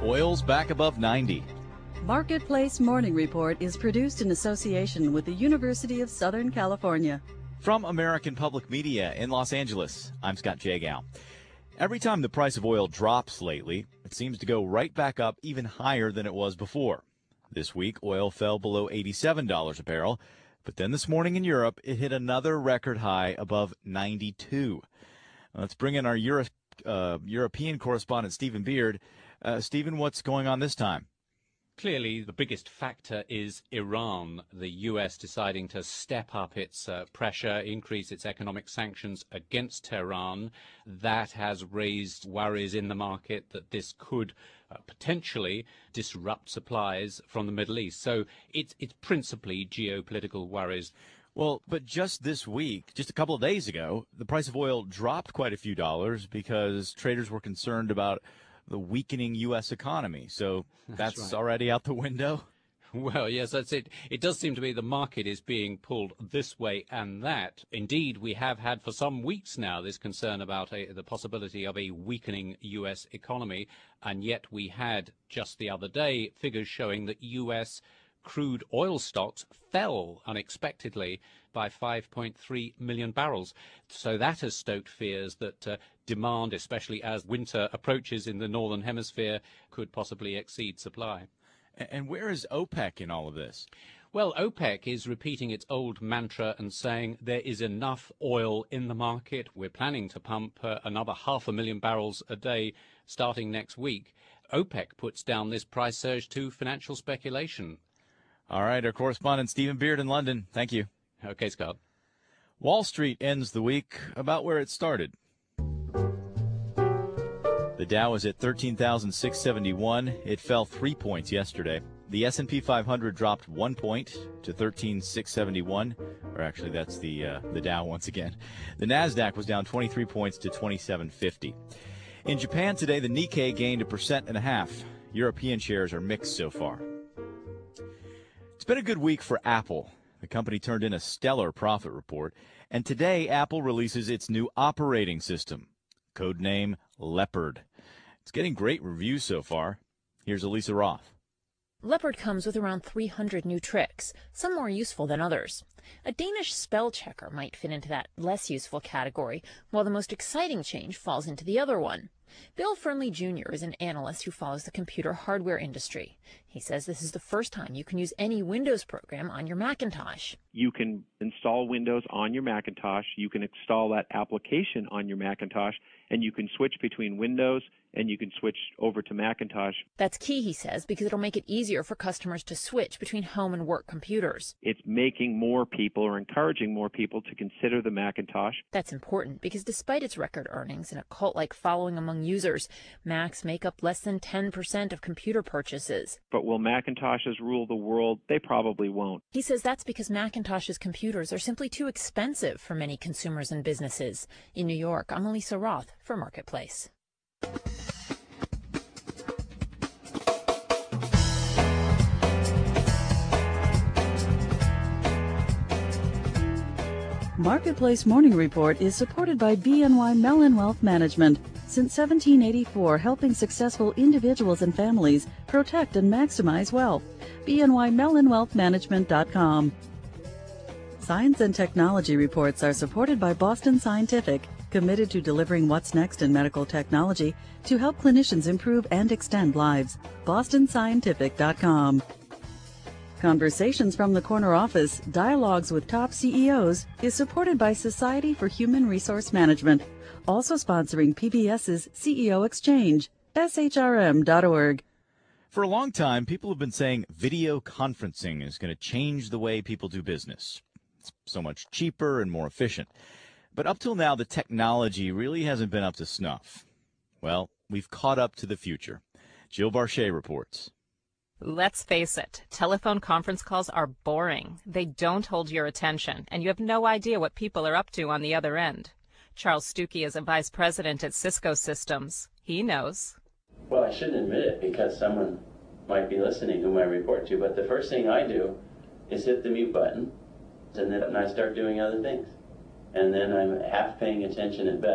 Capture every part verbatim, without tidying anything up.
Oil's back above ninety. Marketplace Morning Report is produced in association with the University of Southern California. From American Public Media in Los Angeles, I'm Scott Jagow. Every time the price of oil drops lately, it seems to go right back up even higher than it was before. This week, oil fell below eighty-seven dollars a barrel, but then this morning in Europe, it hit another record high above ninety-two. Let's bring in our Euro, uh, European correspondent, Stephen Beard. Uh, Stephen, what's going on this time? Clearly, the biggest factor is Iran, the U S deciding to step up its uh, pressure, increase its economic sanctions against Tehran. That has raised worries in the market that this could uh, potentially disrupt supplies from the Middle East. So it's, it's principally geopolitical worries. Well, but just this week, just a couple of days ago, the price of oil dropped quite a few dollars because traders were concerned about the weakening U S economy. So that's, that's right. Already out the window? Well, yes, that's it. It does seem to be the market is being pulled this way and that. Indeed, we have had for some weeks now this concern about a, the possibility of a weakening U S economy, and yet we had just the other day figures showing that U S crude oil stocks fell unexpectedly by five point three million barrels. So that has stoked fears that uh, demand, especially as winter approaches in the northern hemisphere, could possibly exceed supply. And where is OPEC in all of this? Well, OPEC is repeating its old mantra and saying there is enough oil in the market. We're planning to pump uh, another half a million barrels a day starting next week. OPEC puts down this price surge to financial speculation. All right, our correspondent Stephen Beard in London. Thank you. Okay, Scott. Wall Street ends the week about where it started. The Dow is at thirteen thousand six hundred seventy-one. It fell three points yesterday. The S and P five hundred dropped one point to thirteen thousand six hundred seventy-one. Or actually, that's the uh, the Dow once again. The Nasdaq was down twenty-three points to twenty-seven fifty. In Japan today, the Nikkei gained a percent and a half. European shares are mixed so far. It's been a good week for Apple. The company turned in a stellar profit report, and today Apple releases its new operating system, codename Leopard. It's getting great reviews so far. Here's Elisa Roth. Leopard comes with around three hundred new tricks, some more useful than others. A Danish spell checker might fit into that less useful category, while the most exciting change falls into the other one. Bill Fernley Junior is an analyst who follows the computer hardware industry. He says this is the first time you can use any Windows program on your Macintosh. You can install Windows on your Macintosh, you can install that application on your Macintosh, and you can switch between Windows and you can switch over to Macintosh. That's key, he says, because it'll make it easier for customers to switch between home and work computers. It's making more people or encouraging more people to consider the Macintosh. That's important because despite its record earnings and a cult-like following among users, Macs make up less than ten percent of computer purchases. But will Macintoshes rule the world? They probably won't. He says that's because Macintosh's computers are simply too expensive for many consumers and businesses. In New York, I'm Elisa Roth for Marketplace. Marketplace Morning Report is supported by B N Y Mellon Wealth Management. Since seventeen eighty-four, helping successful individuals and families protect and maximize wealth. B N Y Mellon Wealth Management dot com. Science and technology reports are supported by Boston Scientific, committed to delivering what's next in medical technology to help clinicians improve and extend lives. Boston Scientific dot com. Conversations from the Corner Office, Dialogues with Top C E Os, is supported by Society for Human Resource Management, also sponsoring P B S's C E O Exchange, S H R M dot org. For a long time, people have been saying video conferencing is going to change the way people do business. It's so much cheaper and more efficient. But up till now, the technology really hasn't been up to snuff. Well, we've caught up to the future. Jill Barchet reports. Let's face it, telephone conference calls are boring. They don't hold your attention, and you have no idea what people are up to on the other end. Charles Stuckey is a vice president at Cisco Systems. He knows. Well, I shouldn't admit it because someone might be listening whom I report to, but the first thing I do is hit the mute button, and then I start doing other things. And then I'm half paying attention at best.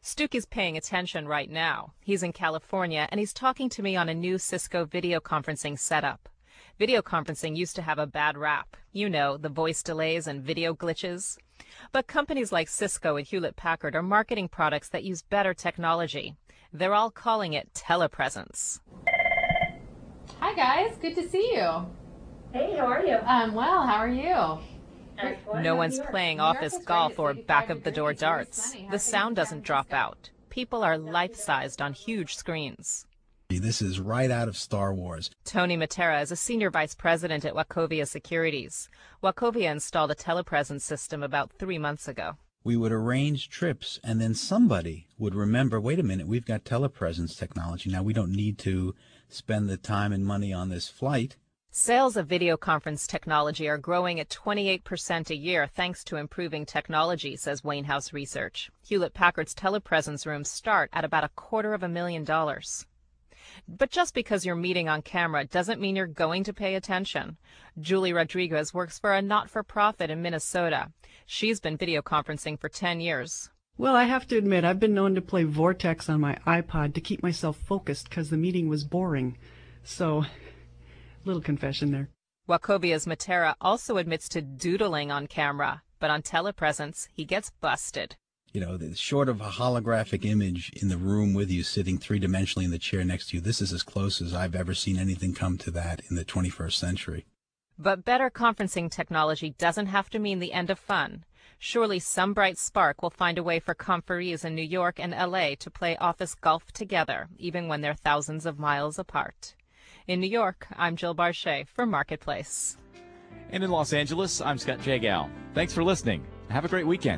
Stuckey's paying attention right now. He's in California, and he's talking to me on a new Cisco video conferencing setup. Video conferencing used to have a bad rap. You know, the voice delays and video glitches. But companies like Cisco and Hewlett-Packard are marketing products that use better technology. They're all calling it telepresence. Hi, guys. Good to see you. Hey, how are you? Um, well, how are you? No one's playing office golf or back-of-the-door darts. The sound doesn't drop out. People are life-sized on huge screens. This is right out of Star Wars. Tony Matera is a senior vice president at Wachovia Securities. Wachovia installed a telepresence system about three months ago. We would arrange trips, and then somebody would remember, wait a minute, we've got telepresence technology. Now we don't need to spend the time and money on this flight. Sales of video conference technology are growing at twenty-eight percent a year thanks to improving technology, says Wainhouse Research. Hewlett-Packard's telepresence rooms start at about a quarter of a million dollars. But just because you're meeting on camera doesn't mean you're going to pay attention. Julie Rodriguez works for a not-for-profit in Minnesota. She's been video conferencing for ten years. Well, I have to admit, I've been known to play Vortex on my iPod to keep myself focused because the meeting was boring. So, little confession there. Wachovia's Matera also admits to doodling on camera, but on telepresence, he gets busted. You know, short of a holographic image in the room with you sitting three-dimensionally in the chair next to you, this is as close as I've ever seen anything come to that in the twenty-first century. But better conferencing technology doesn't have to mean the end of fun. Surely some bright spark will find a way for conferees in New York and L A to play office golf together, even when they're thousands of miles apart. In New York, I'm Jill Barchet for Marketplace. And in Los Angeles, I'm Scott Jagow. Thanks for listening. Have a great weekend.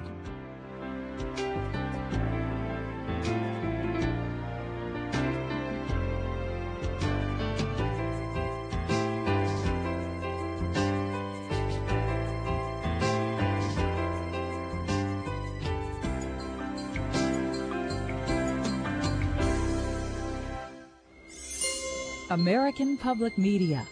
American Public Media.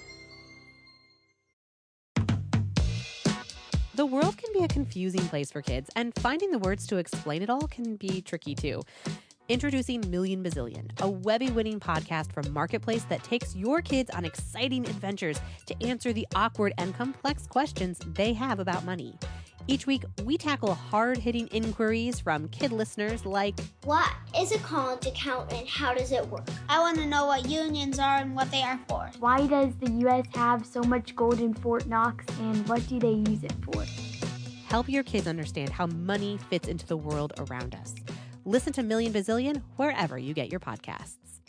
The world can be a confusing place for kids, and finding the words to explain it all can be tricky too. Introducing Million Bazillion, a Webby-winning podcast from Marketplace that takes your kids on exciting adventures to answer the awkward and complex questions they have about money. Each week, we tackle hard-hitting inquiries from kid listeners like, what is a college account and how does it work? I want to know what unions are and what they are for. Why does the U S have so much gold in Fort Knox and what do they use it for? Help your kids understand how money fits into the world around us. Listen to Million Bazillion wherever you get your podcasts.